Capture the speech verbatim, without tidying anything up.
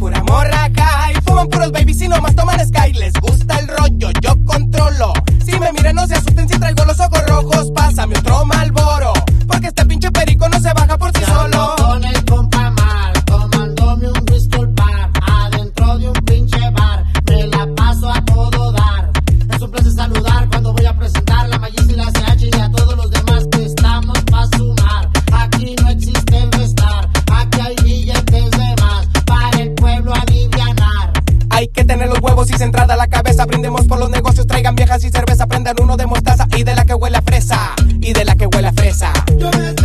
pura morra acá. Y fuman puros babies y nomás toman Sky. Les gusta el rollo, yo controlo. Si me miran no se asusten si traigo los ojos rojos. Pásame otro Malboro, porque este pinche perico no se baja por sí ya solo. Con el compa mal, tomándome un Bristol Bar, adentro de un pinche bar, me la paso a todo dar. Es un placer saludar cuando voy a presentar la Magis y la C H y a todos los demás que estamos pa' sumar. Aquí no existe el restar, aquí hay billetes de más, para el pueblo alivianar. Hay que tener los huevos y centrada la cabeza. Brindemos por los negocios, traigan viejas y cerveza. Prendan uno de mostaza y de la que huele a fresa. Y de la que huele a fresa. Yo me